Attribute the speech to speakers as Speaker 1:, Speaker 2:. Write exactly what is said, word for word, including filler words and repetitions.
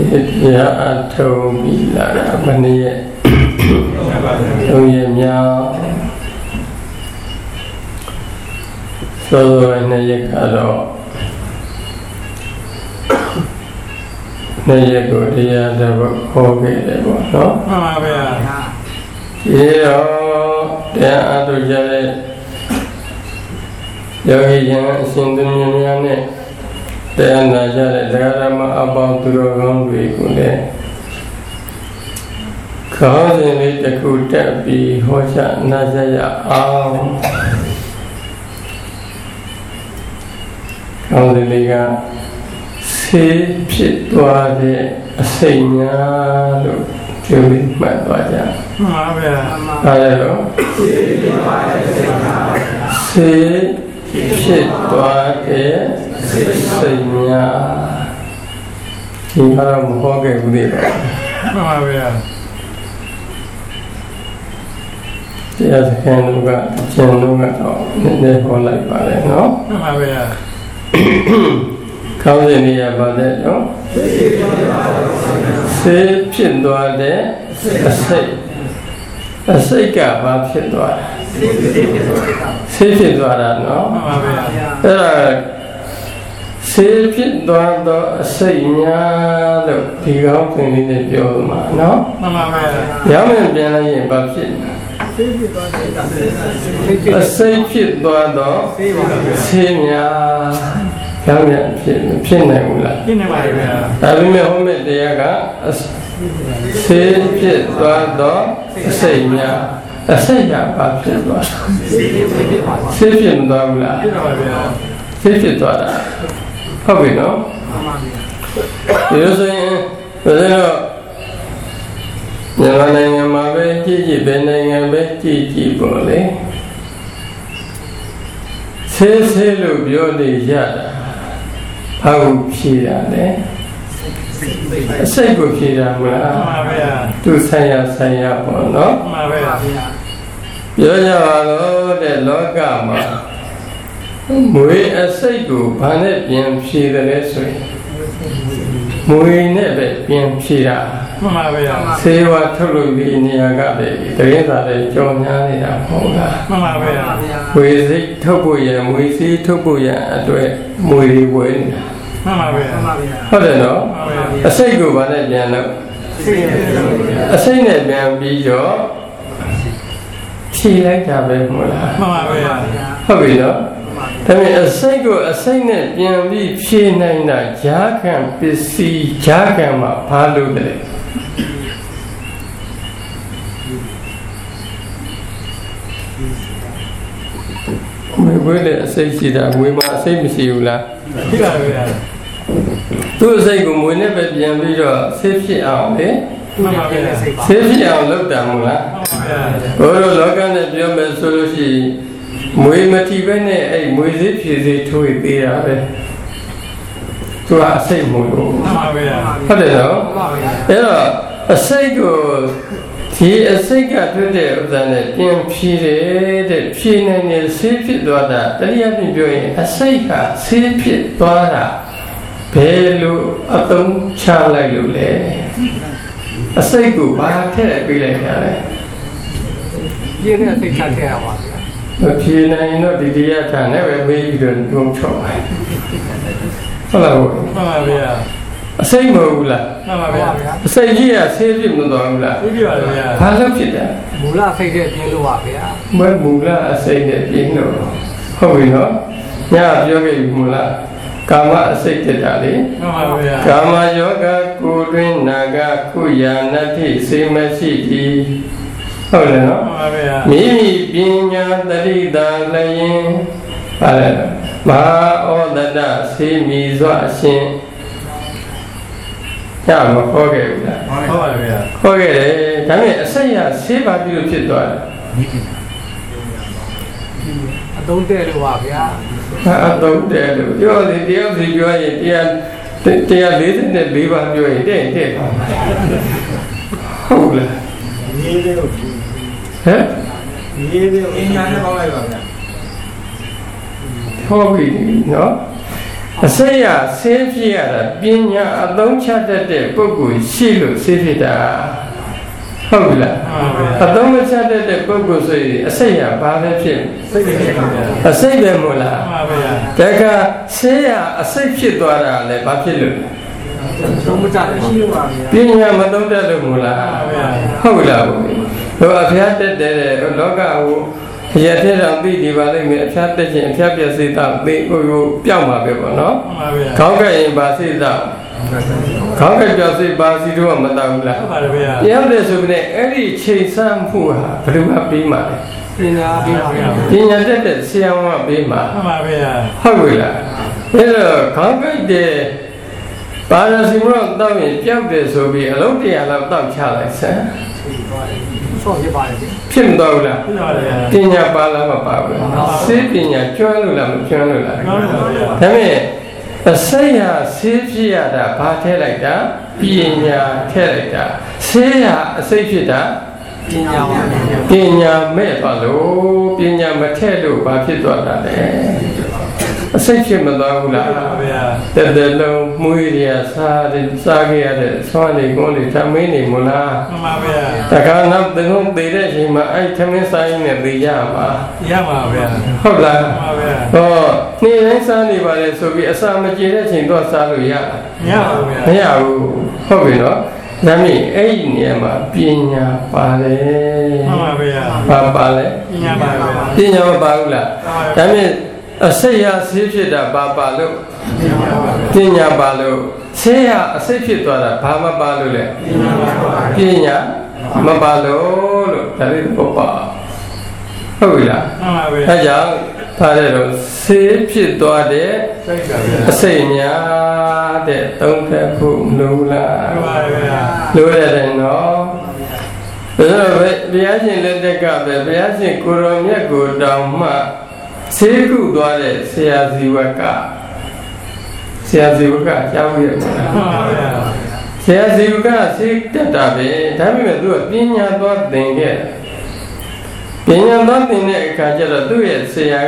Speaker 1: Ya atau bila apa ni? Oh ya miao. So ni ya kalau ni ya ko dia ada kopi deh, no?
Speaker 2: Apa ya?
Speaker 1: Iya, dia ada jadi. Yogi yang sindunya ni. Dia nak jadi dalam apa turun berikutnya. Kau ini aku tapi hoja nak jadi am. Kau ini kan sepit tua je asalnya tu curi mat aja.
Speaker 2: Apa ya?
Speaker 1: Ada lo. Sepit tua je asalnya. Ini kalau muka ke budi.
Speaker 2: Apa ya?
Speaker 1: Dia sekarang juga cenderung atau ni boleh pada, no?
Speaker 2: Apa ya?
Speaker 1: Kau ini apa deh, no? Sepit tua je asal. Asal ke apa sepit tua? Sepit tua dah, no?
Speaker 2: Apa ya?
Speaker 1: Eh, sepit tua tu asalnya tu tiga orang ini dia jual mah, no?
Speaker 2: Apa ya?
Speaker 1: Yang mana dia lagi apa sepit? Asal sepit tua tu sepnya yang mana sepit sepit ni pula.
Speaker 2: Ini apa ya?
Speaker 1: Tapi macam dia kan sepit tua tu asalnya asal apa sepit tua? Sepit tua pula. Sepit tua dah. Apa itu? Biasanya, biasanya, yang mana yang mabe cici, benda yang mabe cici boleh. Seselu bioli jada, aku kira deh. Saya aku kira mula. Tu saya saya pun, no? Biasa kalau deh logam. Mui asai ku panen pian psi dah lesui. Mui ni be pian psi dah. Sewa thulu di ni agak be. Terima kasih jomnya ni dah mula. Mui si thubu ya, mui si thubu ya, tu mui win. Ada no? Asai ku panen pian lo. Asai ni pian bijo. Psi lagi apa mula? Apa no? Tapi asal ko asal ni yang bi psi naik na jangan psi jangan mak palu deh. Mui boleh asal sida, mui mak asal mesti ulah. Tu asal ko mui ni be yang bi jo sepsi awam deh. Sepsi awam log dah mula. Kalau logan ni biar bersolusi. Mui mati benda, eh mui zip zip tu itu ya, tu asal mulu. Ada no? Ya, asal tu, si asal tu deh, udahnya yang pire deh, pire ni sepit dua dah. Tadi apa jual? Asal ka sepit dua dah. Belu atau cakap lu le. Asal tu bahagia bila ni.
Speaker 2: Dia ni asal cakap apa?
Speaker 1: Psi này nó đi đi ra thằng này về bây giờ không chọn có là rồi xây mù là xây gì à xây gì mà đó là phá lớp gì đó
Speaker 2: mù la xây cái tiền đồ à
Speaker 1: mới mù la xây cái tiền đồ không phải nó nhà cho cái mù la kama xây cái gì kama yoga kudin naga kuyanati simasi diဟုတ်တယ်နော်မိမိပညာတတိတာလည်းပါတယ်မဟာဩဒတစေမီစွာအရှင်ညမခေါ်ခဲ့ဘူးလားခေါ်ပါဗျာခေါ်ခဲ့တယ်ဒါပေမဲ့အဆက်ရဆေးပါပြီလို့ဖြစ်သွားတယ်
Speaker 2: အသုံးတဲ့လို့ပါဗျာ
Speaker 1: အသုံးတဲ့လို့ပြောတယ်တယောက်စီပြောရင်တရားတရားလေးစိတ်လေးပါပြောရင်တဲ့တဲ့ပါဟုတ်လားရေးတယ်လို့ဟဲ့ရေးတယ်အင်းညာနဲ့ပေါင်းလိုက်ပါဗျာဟုတ်ပြီနော်
Speaker 2: အ
Speaker 1: အစိတ်ရဆေးဖြစ်ရတာပညာအသုံးချတတ်တဲ့ပုဂ္ဂိုလ်ရှိလို့ဆေးဖြစ်တာဟုတ်ပြီလားအသုံးမချတတ်တဲ့ပုဂ္ဂိုလ်ဆိုရင်အစိတ်ရဘာပဲဖြစ်စိတ်ဖြစ်ပါဗျာအစိတ်ပဲမို့လားမှန်ပါဗျာဒါကဆေးရအစိတ်ဖြစ်သွားတာလည်းဘာဖြစ်လို့သုံးမချတယ်ရှိလို့ပါဗျာပညာမသုံးတတ်လို့မို့လားဟုတ်လားဘုရားအဖျားတက်တဲ့လောကကိုရတဲ့တော့ပြီးဒီပါလိမ့်မယ်အဖျားတက်ခြင်းအဖျားပြည့်စိတ်တော့ပြီးဟိုပြောက်မှာပဲပေါ့နော်မှန်ပါဗျာခေါင်းကရင်ပါစိတ်တော့ခေါင်းကပြည့်စိတ်ပါစီတော့မတောက်ဘူးလားမှန်ပါဗျာပြောက်တယ်ဆိုပြီးအဲ့ဒီချိန်ဆမှုဟာဘယ်လိုမှပြီးမှာလဲပညာပြီးပါဗျာပညာတက်တဲ့ဆရာဝန်ကပြီးမှာမှန်ပါဗျာဟုတ်ပြီလားအဲ့တော့ခေါင်းကတဲ့ပါရစီမတော့တောက်ရင်ပြောက်တယ်ဆိုပြီးအလုံးတရာလောက်တောက်ချလိုက်စမ်းဆော့ဖြစ်ပါလေဖြစ်မတော့ဘူးလားဖြစ်ပါလေပညာပါလားမပါဘူးစေပညာကျွမ်းလို့လားမကျွမ်းလို့လားဒါပေမဲ့အစိတ်ရဆေးဖြစ်ရတာဘာထဲလိုက်တာပညာထဲလိုက်တာဆေးရအစိတ်ဖြစ်တာပညာပညာမဲ့ပါလို့ပညာမထဲလို့ဘာဖြစ်သွားတာလဲအစိတ်ဖြစ်မသွားဘူးလားဗျာတက်တက်လုံးမွေးရစားတယ်စားခဲ့ရတဲ့ဆွမ်းနေကုန်းတွေသမင်းနေမလားမှန်ပါဗျာတခါနောက်တကုန်းသေးတဲ့အချိန်မှာအဲ့သမင်းစားရင်းနဲ့သိရမှာရပါဗျာဟုတ်လားမှန်ပါဗျာဟောနေ့တိုင်းစားနေပါလေဆိုပြီးအစာမကျေတဲ့အချိန်တော့စားလို့ရမရပါဘူးဗျာမရဘူးဟုတ်ပြီနော်ဒါမြင်အဲ့ဒီနေရာမှာပညာပါလေမှန်ပါဗျာပါပါလေပညာပါဗျာပညာမပါဘူးလားဒါမြင်အစိတ်ရဆေးဖြစ်တာဘာပါလို့ပညာပါလို့ဆေးရအစိတ်ဖြစ်သွားတာဘာမပါလို့လဲပညာမပါလို့လို့ဒါလေးပေါ့ပါဟုတ်ပြီလားမှန်ပါဗျာအဲကြောင့်ထားတဲ့တော့ဆေးဖြစ်သွားတဲ့အစိတ်များတဲ့သုံးဖက်ဖို့မလိုလားမှန်ပါဗျာလိုရတယ်နော်ဒါဆိုဘုရားရှင်လက်ထက်ကပဲဘုရားရှင်ကိုရောမြတ်ကိုတောင်မှဆေးကုသွားတဲ့ဆရာဇီဝကဆရာဇီဝကကြောက်ရမှာမှန်ပါဗျာဆရာဇီဝကဆေးတက်တာပဲဒါပေမဲ့သူကပညာသွားသင်ခဲ့ပညာသွားသင်တဲ့အခါကျတော့သူ့ရဲ့ဆရာ